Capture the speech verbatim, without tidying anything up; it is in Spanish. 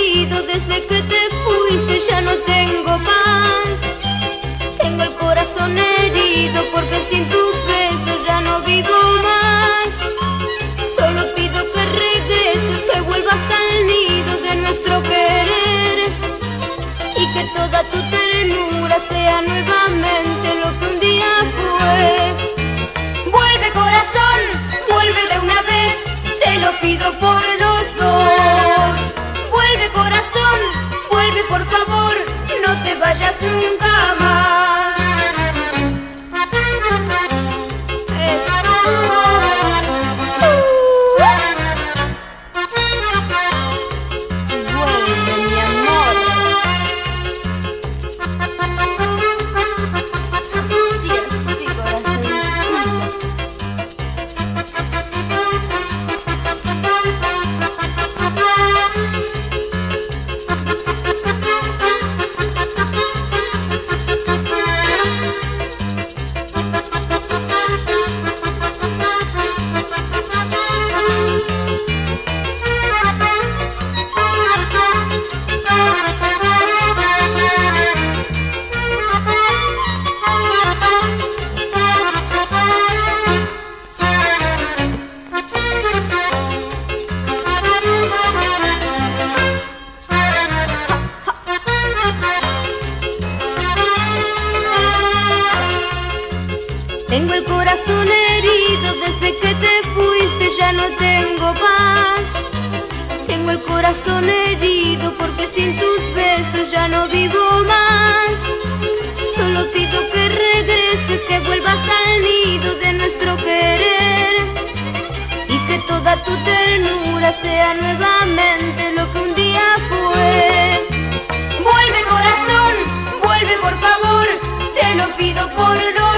herido desde que te fuiste, ya no tengo paz. Tengo el corazón herido porque sin tus besos ya no vivo más. Solo pido que regreses, que vuelvas al nido de nuestro querer, y que toda tu ternura sea nuevamente lo que un día fue. Vuelve, corazón, vuelve de una vez, te lo pido por los dos. Vuelve, corazón, vuelve por favor, no te vayas nunca más. Tengo el corazón herido desde que te fuiste, ya no tengo paz. Tengo el corazón herido porque sin tus besos ya no vivo más. Solo pido que regreses, que vuelvas al nido de nuestro querer, y que toda tu ternura sea nuevamente lo que un día fue. Vuelve, corazón, vuelve por favor, te lo pido por los